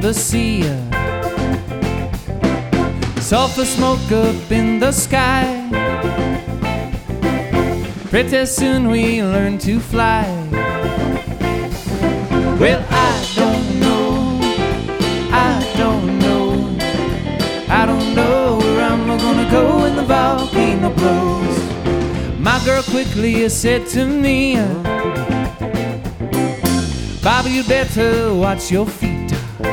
the sea. Sulfur smoke up in the sky. Pretty soon we learn to fly. Well, I don't know where I'm gonna go when the volcano blows. My girl quickly said to me, Bobby, you better watch your feet.